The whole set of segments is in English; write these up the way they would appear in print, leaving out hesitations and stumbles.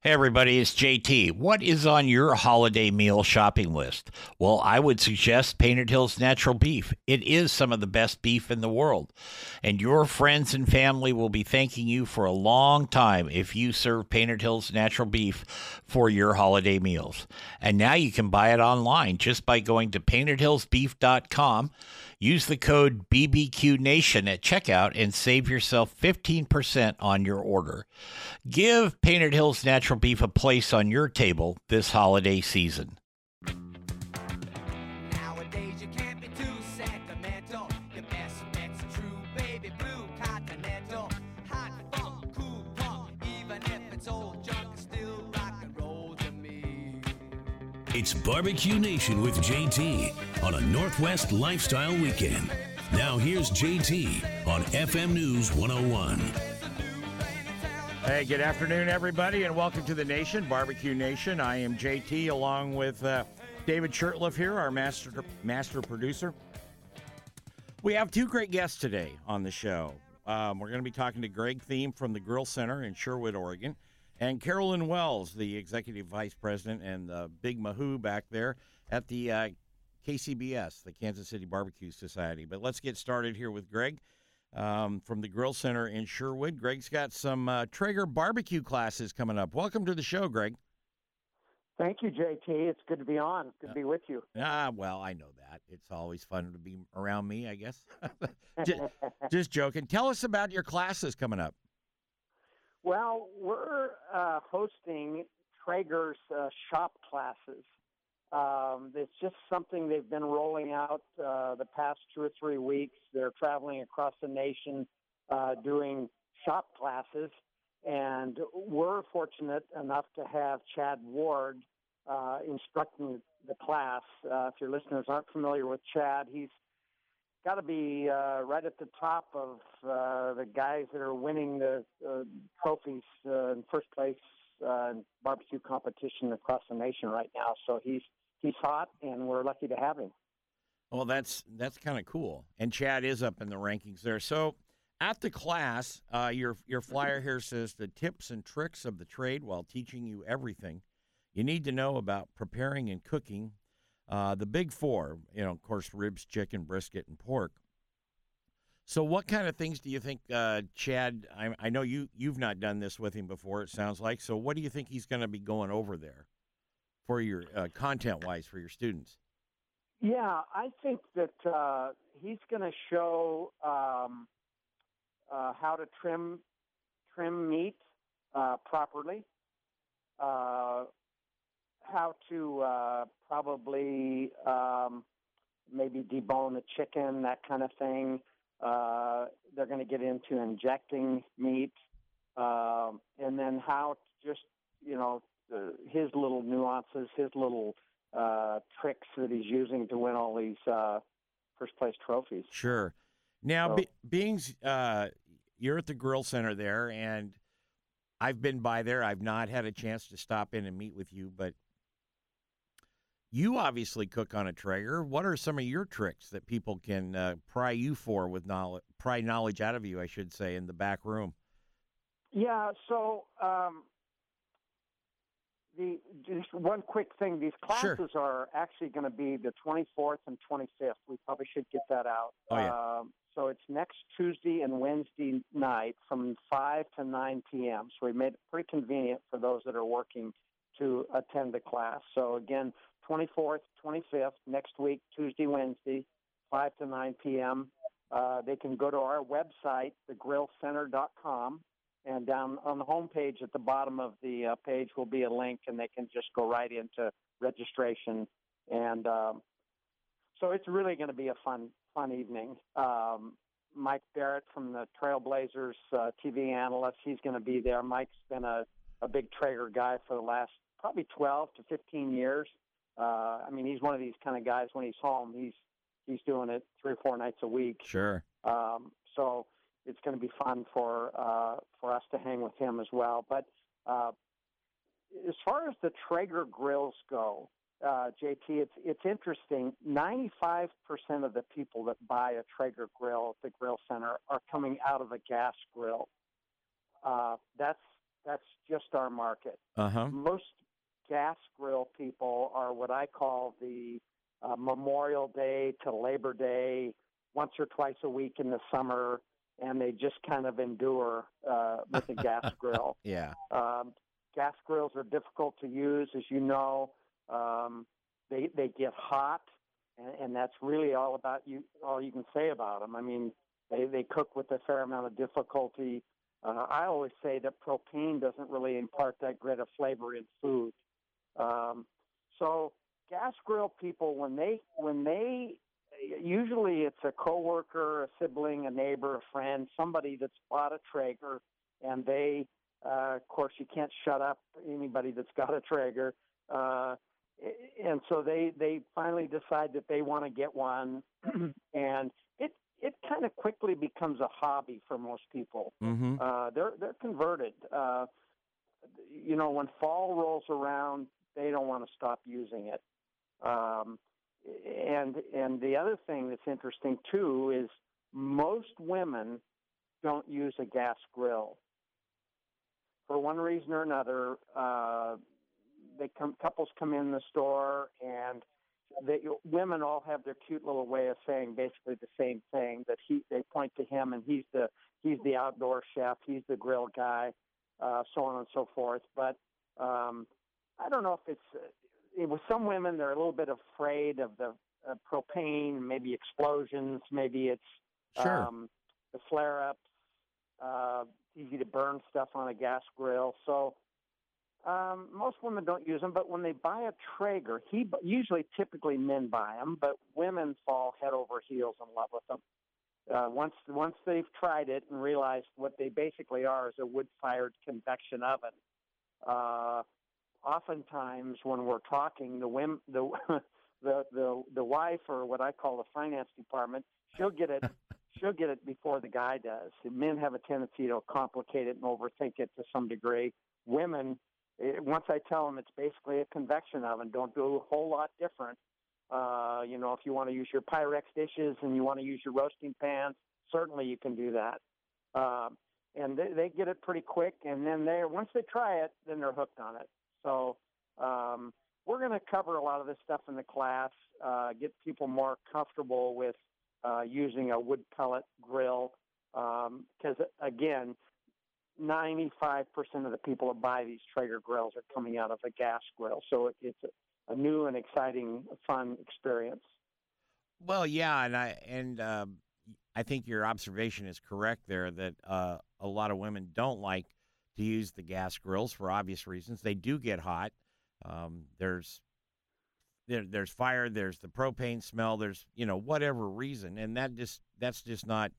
Hey everybody, it's JT. What is on your holiday meal shopping list? Well, I would suggest Painted Hills Natural Beef. It is some of the best beef in the world, and your friends and family will be thanking you for a long time if you serve Painted Hills Natural Beef for your holiday meals. And now you can buy it online just by going to paintedhillsbeef.com. Use the code BBQ Nation at checkout and save yourself 15% on your order. Give Painted Hills Natural Beef a place on your table this holiday season. Nowadays you can't be too sentimental. Your best bet's a true baby blue continental. Hot funk, cool punk, even if it's old junk, it's still rock and roll to me. It's Barbecue Nation with JT on a Northwest Lifestyle Weekend. Now here's JT on FM News 101. Hey, good afternoon, everybody, and welcome to the Nation, Barbecue Nation. I am JT, along with David Shurtleff here, our master producer. We have two great guests today on the show. We're going to be talking to Greg Thiem from the Grill Center in Sherwood, Oregon, and Carolyn Wells, the Executive Vice President and Big Mahoo back there at the KCBS, the Kansas City Barbecue Society. But let's get started here with Greg. From the Grill Center in Sherwood. Greg's got some Traeger barbecue classes coming up. Welcome to the show, Greg. Thank you, JT. It's good to be on. Good to be with you. Well, I know that. It's always fun to be around me, I guess. just joking. Tell us about your classes coming up. Well, we're hosting Traeger's shop classes. It's just something they've been rolling out the past 2 or 3 weeks. They're traveling across the nation doing shop classes, and we're fortunate enough to have Chad Ward instructing the class. If your listeners aren't familiar with Chad, he's got to be right at the top of the guys that are winning the trophies in first place in barbecue competition across the nation right now. So he's hot, and we're lucky to have him. Well, that's kind of cool. And Chad is up in the rankings there. So at the class, your flyer here says the tips and tricks of the trade while teaching you everything you need to know about preparing and cooking the big four, of course, ribs, chicken, brisket, and pork. So what kind of things do you think, Chad, I know you've not done this with him before, it sounds like. So what do you think he's going to be going over there for your content-wise for your students? Yeah, I think that he's going to show how to trim meat properly, how to probably maybe debone a chicken, that kind of thing. They're going to get into injecting meat, and then how to just, his little nuances, his little tricks that he's using to win all these first-place trophies. Sure. Now, being you're at the Grill Center there, and I've been by there. I've not had a chance to stop in and meet with you, but you obviously cook on a Traeger. What are some of your tricks that people can pry you for with knowledge, pry knowledge out of you, I should say, in the back room? Yeah, so just one quick thing. These classes are actually going to be the 24th and 25th. We probably should get that out. Oh, yeah. So it's next Tuesday and Wednesday night from 5 to 9 p.m. So we made it pretty convenient for those that are working to attend the class. So, again, 24th, 25th, next week, Tuesday, Wednesday, 5 to 9 p.m. They can go to our website, thegrillcenter.com, and down on the homepage at the bottom of the page will be a link, and they can just go right into registration. And so it's really going to be a fun evening. Mike Barrett from the Trailblazers TV analyst, he's going to be there. Mike's been a big Traeger guy for the last probably 12 to 15 years. He's one of these kind of guys, when he's home, he's doing it 3 or 4 nights a week. Sure. So it's going to be fun for us to hang with him as well. But as far as the Traeger grills go, JT, it's interesting. 95% of the people that buy a Traeger grill at the Grill Center are coming out of a gas grill. That's That's just our market. Uh-huh. Most gas grill people are what I call the Memorial Day to Labor Day, once or twice a week in the summer, and they just kind of endure with the gas grill. Yeah. Gas grills are difficult to use, as you know. They get hot, and that's really all you can say about them. I mean, they cook with a fair amount of difficulty. I always say that propane doesn't really impart that great of flavor in food. So gas grill people, when they usually it's a coworker, a sibling, a neighbor, a friend, somebody that's bought a Traeger, and they, of course, you can't shut up anybody that's got a Traeger, and so they finally decide that they want to get one, and it kind of quickly becomes a hobby for most people. Mm-hmm. They're converted. When fall rolls around, they don't want to stop using it. And the other thing that's interesting too is most women don't use a gas grill for one reason or another. Couples come in the store, and women all have their cute little way of saying basically the same thing. That they point to him, and he's the outdoor chef, he's the grill guy, so on and so forth. But I don't know if with some women, they're a little bit afraid of the propane, maybe explosions, maybe it's Sure. The flare-ups, easy to burn stuff on a gas grill. So most women don't use them, but when they buy a Traeger, typically men buy them, but women fall head over heels in love with them. Once they've tried it and realized what they basically are is a wood-fired convection oven. Oftentimes, when we're talking, the wife, or what I call the finance department, she'll get it before the guy does. Men have a tendency to complicate it and overthink it to some degree. Women, once I tell them it's basically a convection oven, don't do a whole lot different. If you want to use your Pyrex dishes and you want to use your roasting pans, certainly you can do that. And they get it pretty quick, and then once they try it, then they're hooked on it. So we're going to cover a lot of this stuff in the class, get people more comfortable with using a wood pellet grill, because, again, 95% of the people that buy these Traeger grills are coming out of a gas grill. So it's a new and exciting, fun experience. Well, yeah, and I think your observation is correct there, that a lot of women don't like to use the gas grills for obvious reasons. They do get hot. There's fire. There's the propane smell. There's whatever reason, and that's just not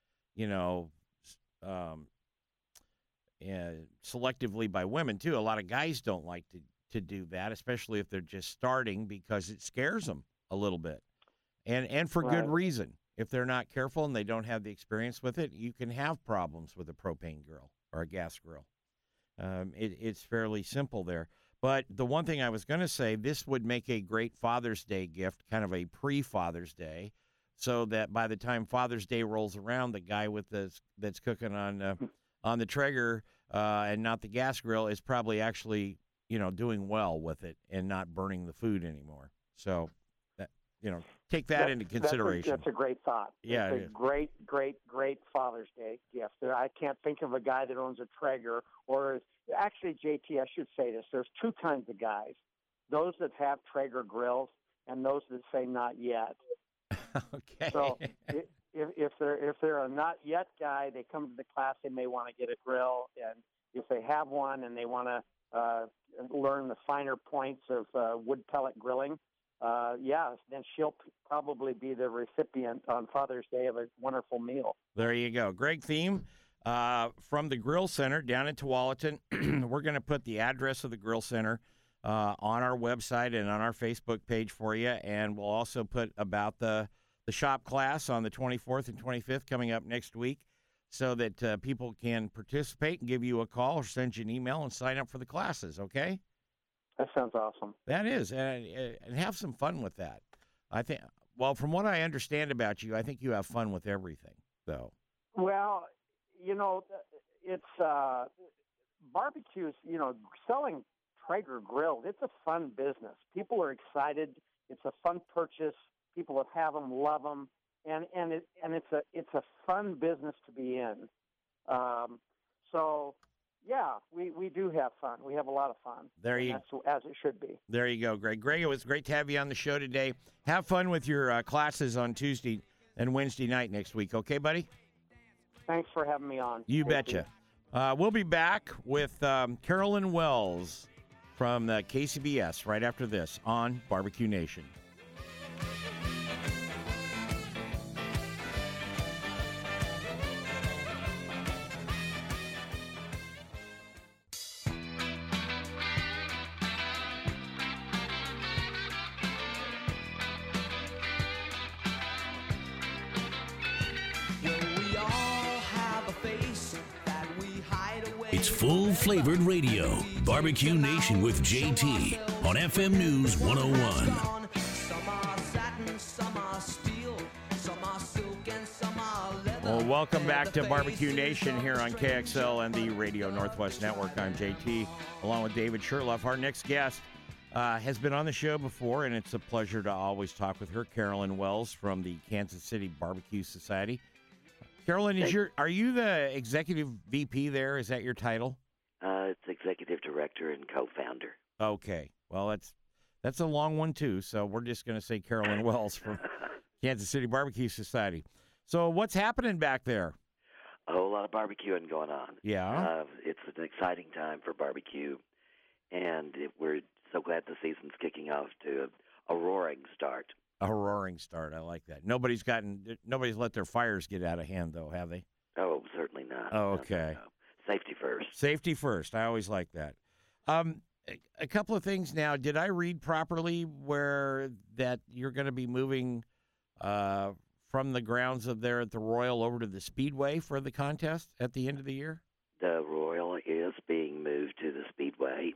selectively by women too. A lot of guys don't like to do that, especially if they're just starting, because it scares them a little bit, and for good reason. If they're not careful and they don't have the experience with it, you can have problems with a propane grill or a gas grill. It's fairly simple there. But the one thing I was going to say, this would make a great Father's Day gift, kind of a pre-Father's Day, so that by the time Father's Day rolls around, the guy that's cooking on the Traeger and not the gas grill is probably actually doing well with it and not burning the food anymore. So take that into consideration. That's a great thought. Yeah, it's a great Father's Day gift. I can't think of a guy that owns a Traeger, or actually, JT, I should say this. There's two kinds of guys: those that have Traeger grills and those that say not yet. Okay. So if they're a not yet guy, they come to the class. They may want to get a grill, and if they have one and they want to learn the finer points of wood pellet grilling, then she'll probably be the recipient on Father's Day of a wonderful meal. There you go. Greg Thiem from the Grill Center down in Tualatin. We're going to put the address of the Grill Center on our website and on our Facebook page for you, and we'll also put about the shop class on the 24th and 25th coming up next week, so that people can participate and give you a call or send you an email and sign up for the classes, okay? That sounds awesome. That is, and have some fun with that. I think, well, from what I understand about you, I think you have fun with everything, though. Well, it's barbecues, selling Traeger grilled, it's a fun business. People are excited. It's a fun purchase. People that have them love them, and it's a fun business to be in. So, yeah, we do have fun. We have a lot of fun. That's as it should be. There you go, Greg. Greg, it was great to have you on the show today. Have fun with your classes on Tuesday and Wednesday night next week. Okay, buddy? Thanks for having me on. You betcha. We'll be back with Carolyn Wells from the KCBS right after this on Barbecue Nation. It's full-flavored radio. Barbecue Nation with JT on FM News 101. Well, welcome back to Barbecue Nation here on KXL and the Radio Northwest Network. I'm JT, along with David Shurtleff. Our next guest has been on the show before, and it's a pleasure to always talk with her, Carolyn Wells from the Kansas City Barbecue Society. Carolyn, are you the executive VP there? Is that your title? It's executive director and co-founder. Okay. Well, that's a long one, too, so we're just going to say Carolyn Wells from Kansas City Barbecue Society. So what's happening back there? A whole lot of barbecuing going on. Yeah. It's an exciting time for barbecue, and we're so glad the season's kicking off to a roaring start. A roaring start. I like that. Nobody's let their fires get out of hand, though, have they? Oh, certainly not. Oh, okay. No. Safety first. Safety first. I always like that. A couple of things now. Did I read properly where that you're going to be moving from the grounds of there at the Royal over to the Speedway for the contest at the end of the year? The Royal is being moved to the Speedway.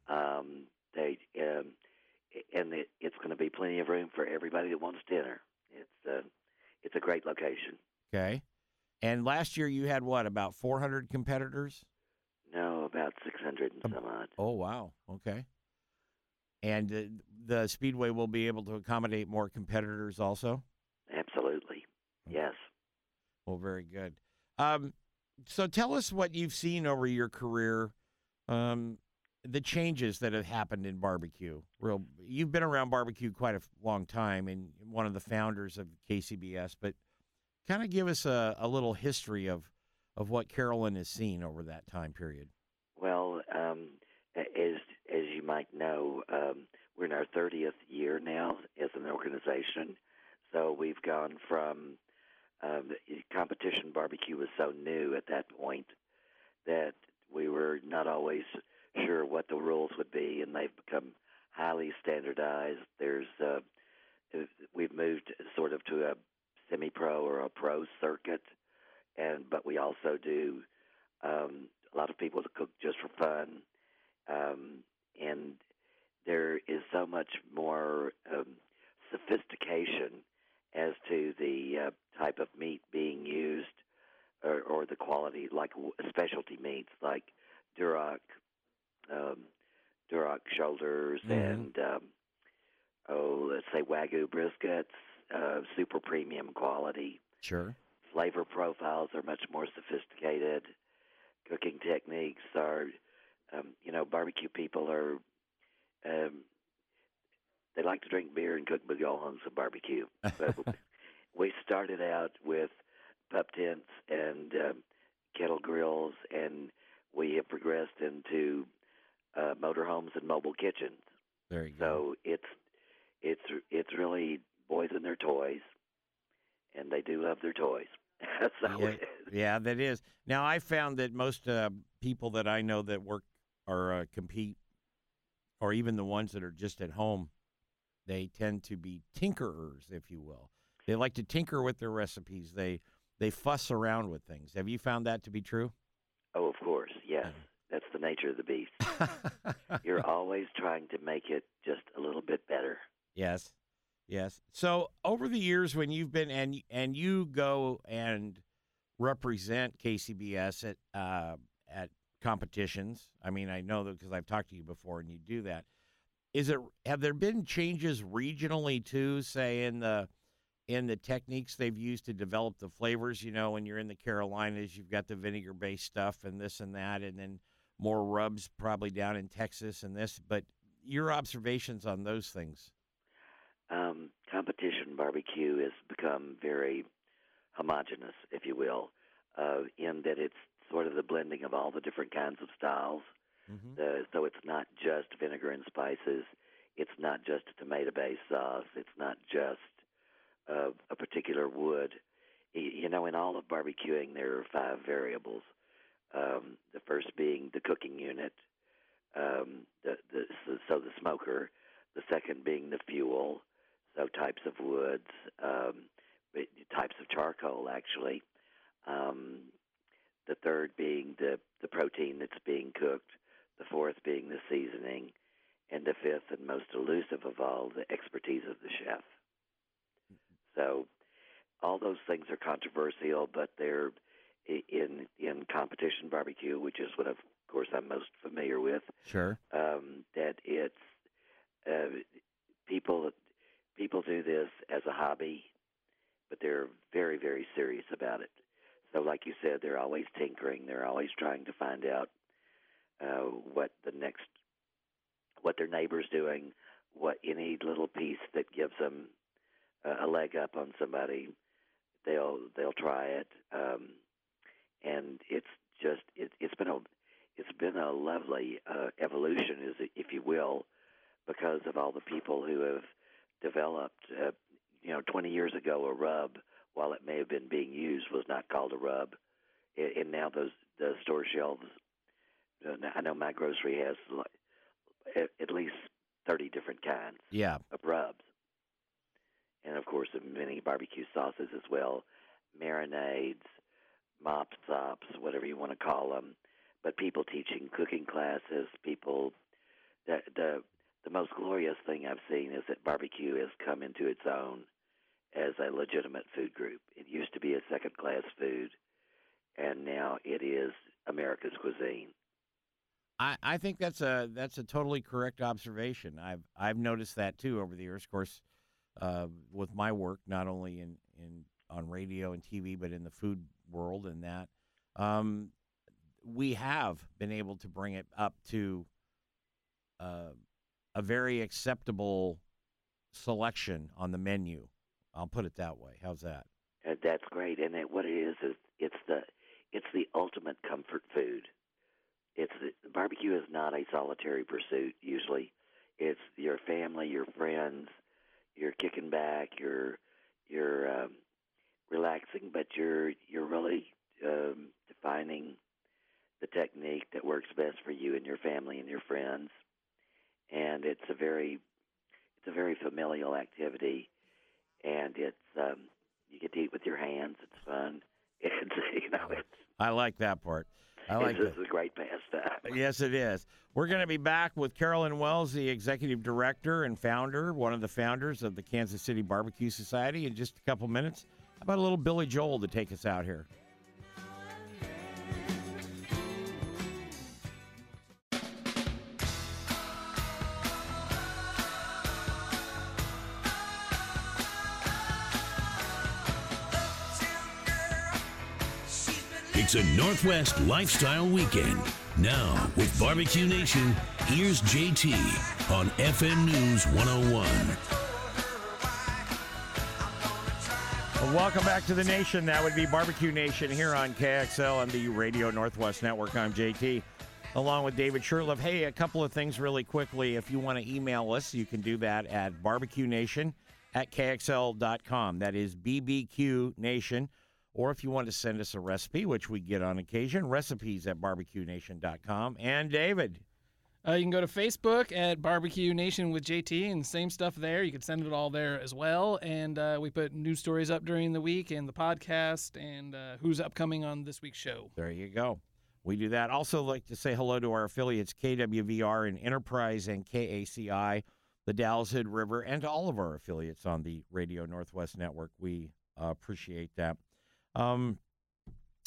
It's going to be plenty of room for everybody that wants dinner. It's a great location. Okay. And last year you had what, about 400 competitors? No, about 600 and some odd. Oh, wow. Okay. And the Speedway will be able to accommodate more competitors also? Absolutely. Yes. Well, very good. So tell us what you've seen over your career, the changes that have happened in barbecue. You've been around barbecue quite a long time and one of the founders of KCBS, but kind of give us a little history of what Carolyn has seen over that time period. Well, as you might know, we're in our 30th year now as an organization. So we've gone from competition barbecue was so new at that point that we were not always sure what the rules would be, and they've become highly standardized. We've moved sort of to a semi-pro or a pro circuit, but we also do a lot of people that cook just for fun, and there is so much more sophistication as to the type of meat being used or the quality, like specialty meats like Duroc shoulders and let's say Wagyu briskets, super premium quality. Sure. Flavor profiles are much more sophisticated. Cooking techniques are, barbecue people are, they like to drink beer and cook bouillons of barbecue. But we started out with pup tents and kettle grills, and we have progressed into motorhomes and mobile kitchens. There you go. So it's really boys and their toys, and they do love their toys. Yeah, that is. Now, I found that most people that I know that work or compete, or even the ones that are just at home, they tend to be tinkerers, if you will. They like to tinker with their recipes. They fuss around with things. Have you found that to be true? Oh, of course, yes. That's the nature of the beast. You're always trying to make it just a little bit better. Yes. So over the years when you've been and you go and represent KCBS at competitions. I mean, I know that because I've talked to you before, and you do that. Have there been changes regionally too, say in the techniques they've used to develop the flavors? You know, when you're in the Carolinas, you've got the vinegar-based stuff and this and that, and then more rubs probably down in Texas and this. But your observations on those things? Competition barbecue has become very homogenous, if you will, in that it's sort of the blending of all the different kinds of styles. So it's not just vinegar and spices. It's not just a tomato-based sauce. It's not just a particular wood. You know, in all of barbecuing, there are 5 variables. The first being the cooking unit, so the smoker. The second being the fuel, so types of woods, types of charcoal, actually. The third being the protein that's being cooked. The fourth being the seasoning. And the fifth and most elusive of all, the expertise of the chef. So all those things are controversial, but they're in competition barbecue, which is what, of course, I'm most familiar with. Sure. That it's people do this as a hobby, but they're very, very serious about it. So like you said, they're always tinkering. They're always trying to find out what their neighbor's doing, what any little piece that gives them a leg up on somebody, they'll try it. And it's been a lovely evolution, if you will, because of all the people who have developed. 20 years ago, a rub, while it may have been being used, was not called a rub, and now the store shelves. I know my grocery has at least 30 different kinds of rubs, and of course many barbecue sauces as well, marinades, mop sops, whatever you want to call them. But people teaching cooking classes, the most glorious thing I've seen is that barbecue has come into its own as a legitimate food group. It used to be a second-class food, and now it is America's cuisine. I think that's a totally correct observation. I've noticed that too over the years. Of course, with my work, not only on radio and TV, but in the food world and that, we have been able to bring it up to a very acceptable selection on the menu. I'll put it that way. How's that? That's great, and what it is it's the ultimate comfort food. Barbecue is not a solitary pursuit. Usually, it's your family, your friends. You're kicking back. You're relaxing, but you're really defining the technique that works best for you and your family and your friends. And it's a very familial activity, and you get to eat with your hands. It's fun. I like that part. It's a great pastime. Yes, it is. We're going to be back with Carolyn Wells, the executive director and founder, one of the founders of the Kansas City Barbecue Society, in just a couple minutes. How about a little Billy Joel to take us out here? It's a Northwest Lifestyle Weekend. Now, with Barbecue Nation, here's JT on FM News 101. Well, welcome back to the Nation. That would be Barbecue Nation here on KXL and the Radio Northwest Network. I'm JT, along with David Shurtleff. Hey, a couple of things really quickly. If you want to email us, you can do that at barbecuenation@kxl.com. That is BBQ Nation. Or if you want to send us a recipe, which we get on occasion, recipes@barbecuenation.com. And David. You can go to Facebook at Barbecue Nation with JT, and the same stuff there. You can send it all there as well. And we put news stories up during the week and the podcast and who's upcoming on this week's show. There you go. We do that. Also like to say hello to our affiliates, KWVR and Enterprise and KACI, the Dalles Hood River, and to all of our affiliates on the Radio Northwest Network. We appreciate that.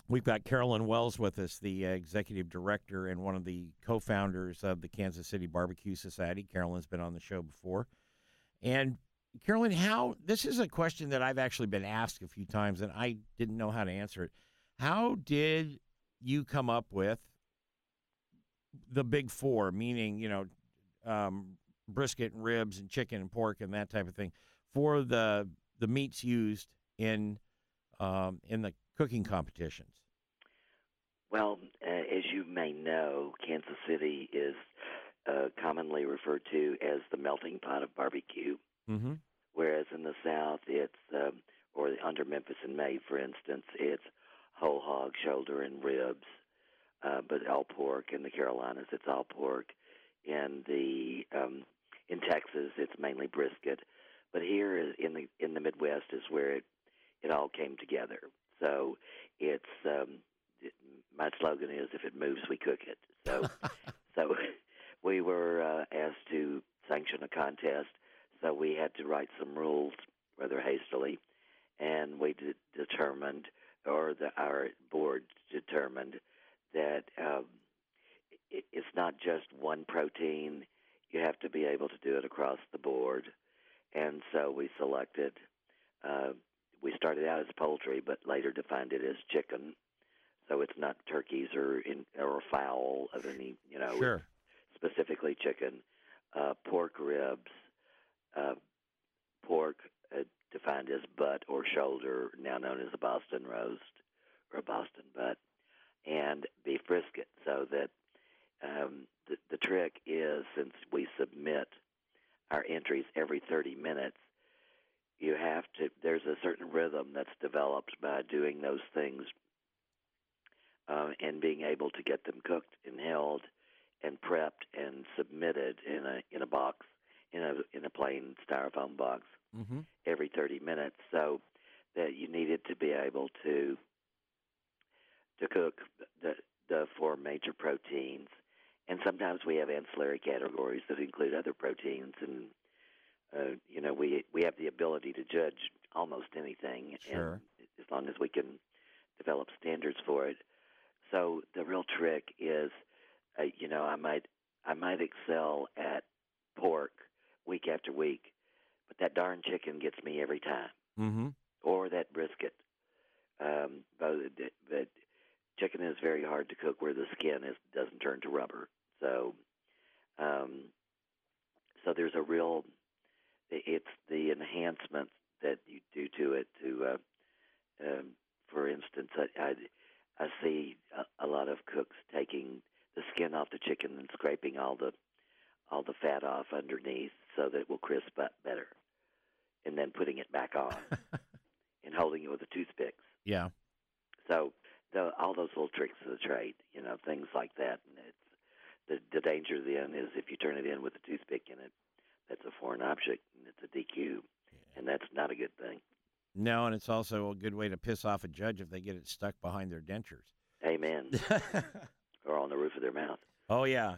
We've got Carolyn Wells with us, the executive director and one of the co-founders of the Kansas City Barbecue Society. Carolyn's been on the show before. And Carolyn, this is a question that I've actually been asked a few times, and I didn't know how to answer it. How did you come up with the big four, meaning, brisket and ribs and chicken and pork and that type of thing, for the meats used in the cooking competitions? Well, as you may know, Kansas City is commonly referred to as the melting pot of barbecue, Mm-hmm. whereas in the South, it's, or under Memphis and May, for instance, it's whole hog, shoulder, and ribs, but all pork. In the Carolinas, it's all pork. In Texas, it's mainly brisket. But here in the Midwest is where it all came together. So it's my slogan is, if it moves, we cook it. So we were asked to sanction a contest, so we had to write some rules rather hastily, and we determined, or our board determined, that it's not just one protein. You have to be able to do it across the board. And so we selected, we started out as poultry, but later defined it as chicken. So it's not turkeys or fowl of any, Sure. specifically chicken. Pork ribs, pork defined as butt or shoulder, now known as a Boston roast or a Boston butt, and beef brisket. So that the trick is, since we submit our entries every 30 minutes, there's a certain rhythm that's developed by doing those things and being able to get them cooked and held and prepped and submitted in a box, in a plain styrofoam box, Mm-hmm. every 30 minutes, so that you needed to be able to cook the four major proteins. And sometimes we have ancillary categories that include other proteins, and we have the ability to judge almost anything, Sure. and as long as we can develop standards for it. So the real trick is, I might excel at pork week after week, but that darn chicken gets me every time, Mm-hmm. or that brisket. But chicken is very hard to cook where the skin doesn't turn to rubber. So there's it's the enhancements that you do to it. For instance, I see a lot of cooks taking the skin off the chicken and scraping all the fat off underneath so that it will crisp up better, and then putting it back on and holding it with the toothpicks. Yeah. So all those little tricks of the trade, things like that. And it's the danger then is if you turn it in with a toothpick in it, that's a foreign object, and it's a DQ, and that's not a good thing. No, and it's also a good way to piss off a judge if they get it stuck behind their dentures. Amen. Or on the roof of their mouth. Oh, yeah.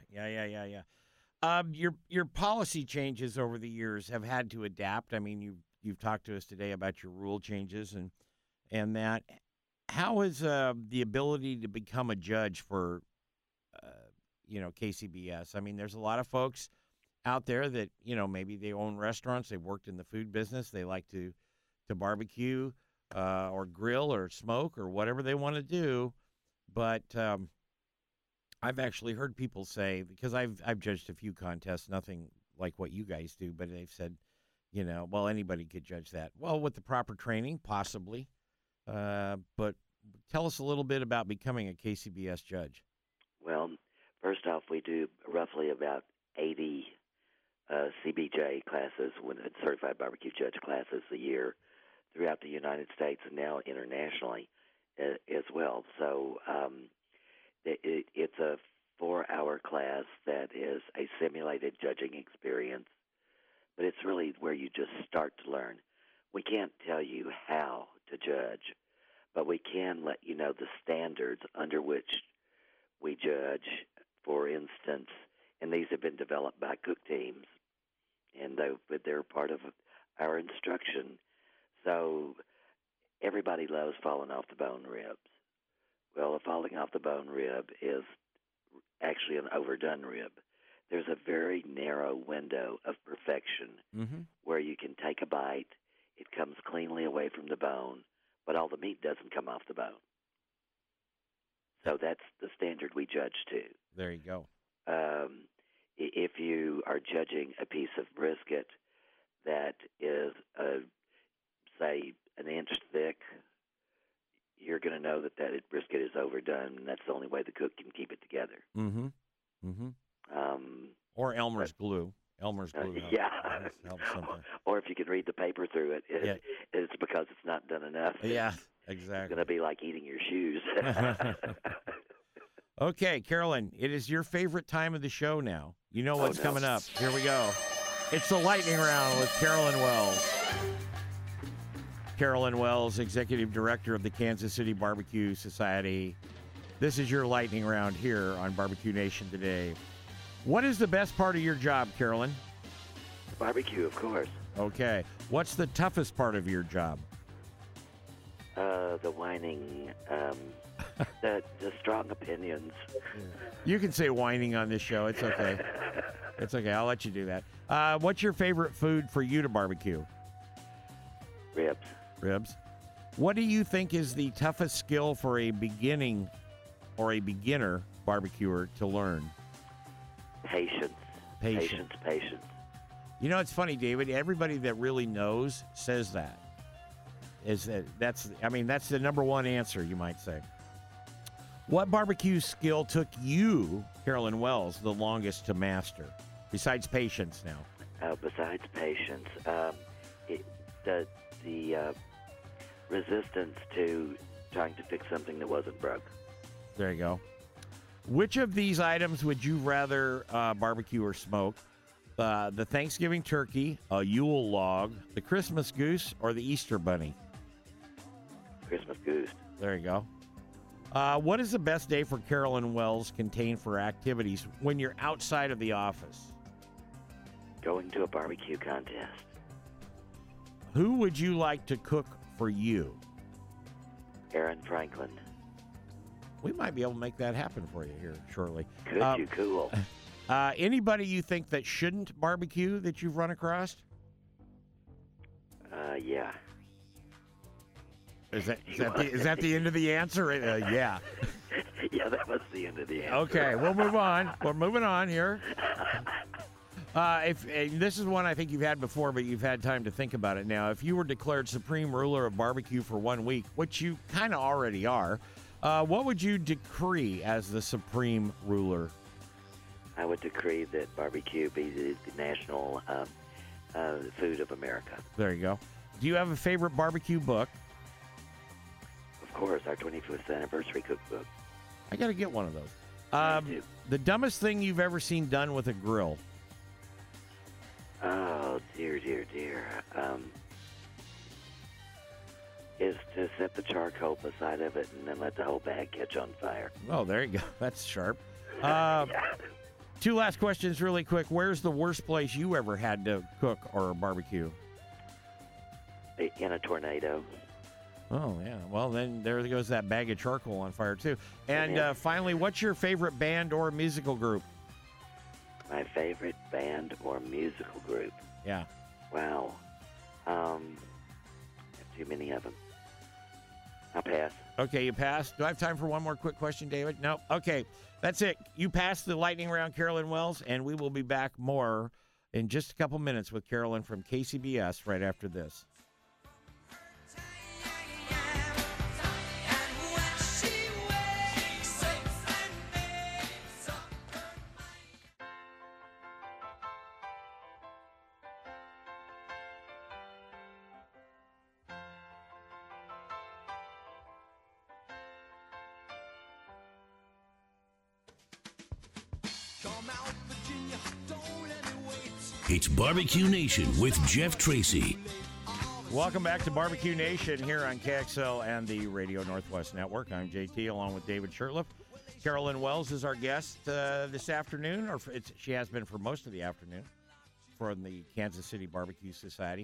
Your policy changes over the years have had to adapt. I mean, you've talked to us today about your rule changes and that. How is the ability to become a judge for, KCBS? I mean, there's a lot of folks out there that, maybe they own restaurants, they've worked in the food business, they like to barbecue or grill or smoke or whatever they want to do. But I've actually heard people say, because I've judged a few contests, nothing like what you guys do, but they've said, well, anybody could judge that. Well, with the proper training, possibly. But tell us a little bit about becoming a KCBS judge. Well, first off, we do roughly about 80 CBJ classes, Certified Barbecue Judge classes a year throughout the United States and now internationally as well. So it's a 4-hour class that is a simulated judging experience, but it's really where you just start to learn. We can't tell you how to judge, but we can let you know the standards under which we judge, for instance, and these have been developed by cook teams, and they're part of our instruction. So everybody loves falling off the bone ribs, Well, a falling off the bone rib is actually an overdone rib. There's a very narrow window of perfection where you can take a bite, it comes cleanly away from the bone, but all the meat doesn't come off the bone. So that's the standard we judge to. There you go. If you are judging a piece of brisket that is, say, an inch thick, you're going to know that brisket is overdone, and that's the only way the cook can keep it together. Or Elmer's glue. Elmer's glue helps sometimes. Or if you can read the paper through it, it's because it's not done enough. Yeah, It's exactly. going to be like eating your shoes. Okay, Carolyn, it is your favorite time of the show now. You know what's coming up. Here we go. It's the lightning round with Carolyn Wells. Carolyn Wells, Executive Director of the Kansas City Barbecue Society. This is your lightning round here on Barbecue Nation today. What is the best part of your job, Carolyn? Barbecue, of course. Okay. What's the toughest part of your job? The whining, the strong opinions. You can say whining on this show. It's okay. It's okay. I'll let you do that. What's your favorite food for you to barbecue? Ribs. Ribs. What do you think is the toughest skill for a beginner barbecuer to learn? Patience. Patience. Patience. You know, it's funny, David. Everybody that really knows says that. That's the number one answer, you might say. What barbecue skill took you, Carolyn Wells, the longest to master, besides patience now? Besides patience, the resistance to trying to fix something that wasn't broke. There you go. Which of these items would you rather barbecue or smoke? The Thanksgiving turkey, a Yule log, the Christmas goose, or the Easter bunny? Christmas goose. There you go. What is the best day for Carolyn Wells contain for activities when you're outside of the office? Going to a barbecue contest. Who would you like to cook for you? Aaron Franklin. We might be able to make that happen for you here shortly. Could you? Cool. Anybody you think that shouldn't barbecue that you've run across? Yeah. Is that the end of the answer? Yeah. Yeah, that was the end of the answer. Okay, we'll move on. We're moving on here. This is one I think you've had before, but you've had time to think about it now. If you were declared supreme ruler of barbecue for 1 week, which you kind of already are, what would you decree as the supreme ruler? I would decree that barbecue be the national food of America. There you go. Do you have a favorite barbecue book? Of course, our 25th anniversary cookbook. I got to get one of those. The dumbest thing you've ever seen done with a grill? Oh, dear. Is to set the charcoal beside of it and then let the whole bag catch on fire. Oh, there you go. That's sharp. Yeah. 2 last questions really quick. Where's the worst place you ever had to cook or barbecue? In a tornado. Oh, yeah. Well, then there goes that bag of charcoal on fire, too. And finally, what's your favorite band or musical group? My favorite band or musical group? Yeah. Wow. Have too many of them. I'll pass. Okay, you passed. Do I have time for one more quick question, David? No. Okay, that's it. You passed the lightning round, Carolyn Wells, and we will be back more in just a couple minutes with Carolyn from KCBS right after this. It's Barbecue Nation with Jeff Tracy. Welcome back to Barbecue Nation here on KXL and the Radio Northwest Network. I'm JT along with David Shurtleff. Carolyn Wells is our guest this afternoon, or she has been for most of the afternoon for the Kansas City Barbecue Society.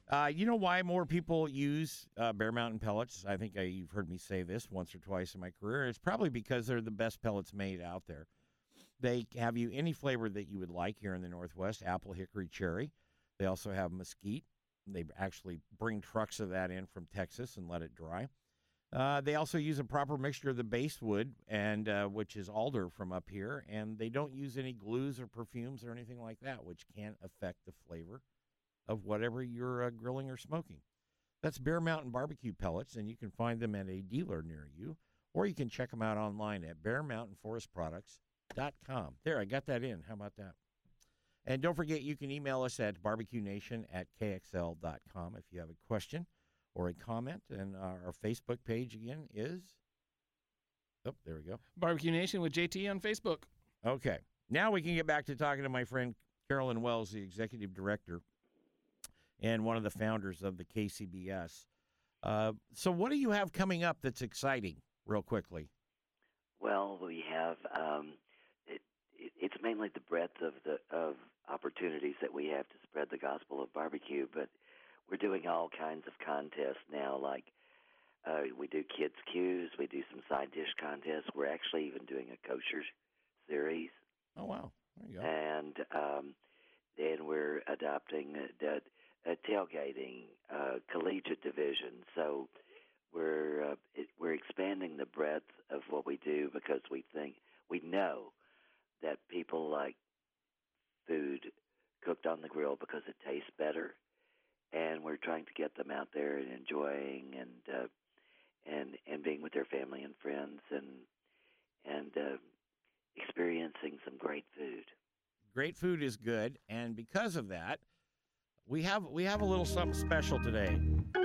You know why more people use Bear Mountain pellets? I think you've heard me say this once or twice in my career. It's probably because they're the best pellets made out there. They have you any flavor that you would like here in the Northwest, apple, hickory, cherry. They also have mesquite. They actually bring trucks of that in from Texas and let it dry. They also use a proper mixture of the base wood, and which is alder from up here, and they don't use any glues or perfumes or anything like that, which can affect the flavor of whatever you're grilling or smoking. That's Bear Mountain Barbecue Pellets, and you can find them at a dealer near you, or you can check them out online at bearmountainforestproducts.com. There, I got that in. How about that? And don't forget, you can email us at barbecuenation@kxl.com if you have a question or a comment. And our Facebook page, again, is... Oh, there we go. Barbecue Nation with JT on Facebook. Okay. Now we can get back to talking to my friend Carolyn Wells, the executive director and one of the founders of the KCBS. So what do you have coming up that's exciting, real quickly? Well, we have it's mainly the breadth of opportunities that we have to spread the gospel of barbecue, but we're doing all kinds of contests now, like we do kids' cues, we do some side dish contests. We're actually even doing a kosher series. Oh, wow. There you go. And then we're adopting the tailgating collegiate division. So we're expanding the breadth of what we do because we know that people like food cooked on the grill because it tastes better, and we're trying to get them out there and enjoying and being with their family and friends and experiencing some great food. Great food is good, and because of that, we have a little something special today.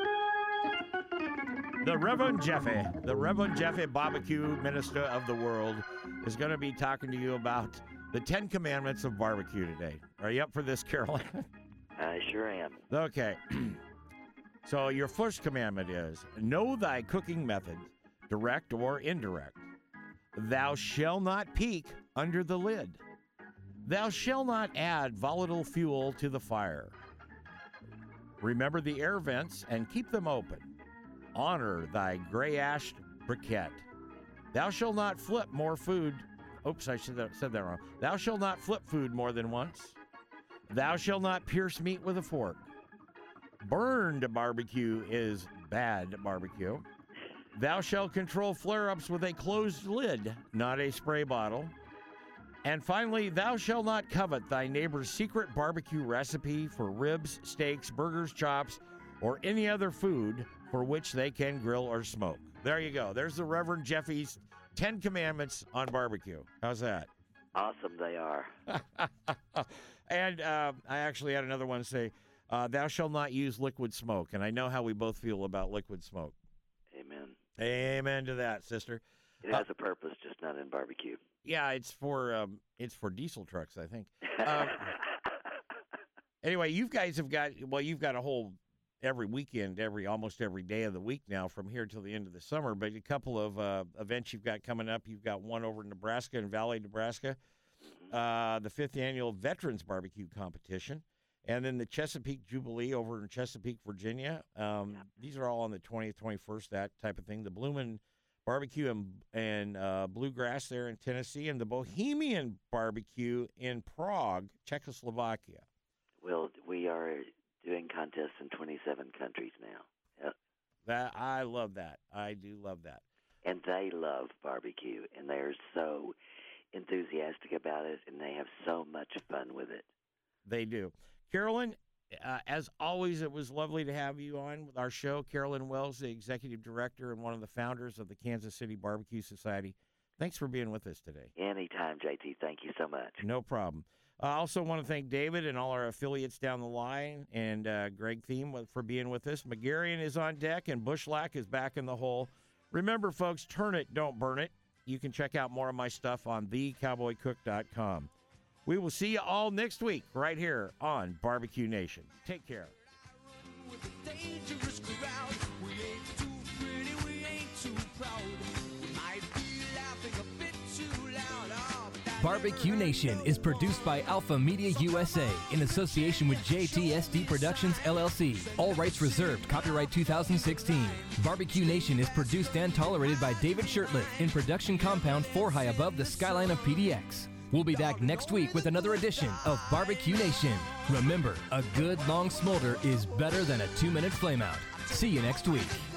The Reverend Jeffy Barbecue Minister of the World, is going to be talking to you about the 10 Commandments of barbecue today. Are you up for this, Carolyn? I sure am. Okay. So your first commandment is, know thy cooking method, direct or indirect. Thou shalt not peek under the lid. Thou shalt not add volatile fuel to the fire. Remember the air vents and keep them open. Honor thy gray-ashed briquette. Thou shalt not flip more food. Oops, I said that wrong. Thou shalt not flip food more than once. Thou shalt not pierce meat with a fork. Burned barbecue is bad barbecue. Thou shalt control flare-ups with a closed lid, not a spray bottle. And finally, thou shalt not covet thy neighbor's secret barbecue recipe for ribs, steaks, burgers, chops, or any other food for which they can grill or smoke. There you go. There's the Reverend Jeffy's 10 Commandments on barbecue. How's that? Awesome they are. And I actually had another one say, thou shalt not use liquid smoke. And I know how we both feel about liquid smoke. Amen. Amen to that, sister. It has a purpose, just not in barbecue. Yeah, it's for diesel trucks, I think. Anyway, you guys have got a whole every weekend, almost every day of the week now from here till the end of the summer. But a couple of events you've got coming up. You've got one over in Nebraska, in Valley, Nebraska, the 5th annual Veterans Barbecue Competition, and then the Chesapeake Jubilee over in Chesapeake, Virginia. These are all on the 20th, 21st, that type of thing. The Bloomin' Barbecue and Bluegrass there in Tennessee, and the Bohemian Barbecue in Prague, Czechoslovakia. Well, we are doing contests in 27 countries now. Yep. I love that. I do love that. And they love barbecue, and they're so enthusiastic about it, and they have so much fun with it. They do. Carolyn, as always, it was lovely to have you on with our show. Carolyn Wells, the executive director and one of the founders of the Kansas City Barbecue Society. Thanks for being with us today. Anytime, JT. Thank you so much. No problem. I also want to thank David and all our affiliates down the line, and Greg Thiem for being with us. McGarian is on deck, and Bushlack is back in the hole. Remember, folks, turn it, don't burn it. You can check out more of my stuff on thecowboycook.com. We will see you all next week right here on Barbecue Nation. Take care. With a dangerous crowd, we ain't too pretty, we ain't too proud. We might be laughing a bit too loud, oh, but Barbecue Nation is produced by Alpha Media USA in association with JTSD Productions, LLC. All rights reserved. Copyright 2016. Barbecue Nation is produced and tolerated by David Shirtliff in production compound 4 high above the skyline of PDX. We'll be back next week with another edition of Barbecue Nation. Remember, a good long smolder is better than a 2-minute flameout. See you next week.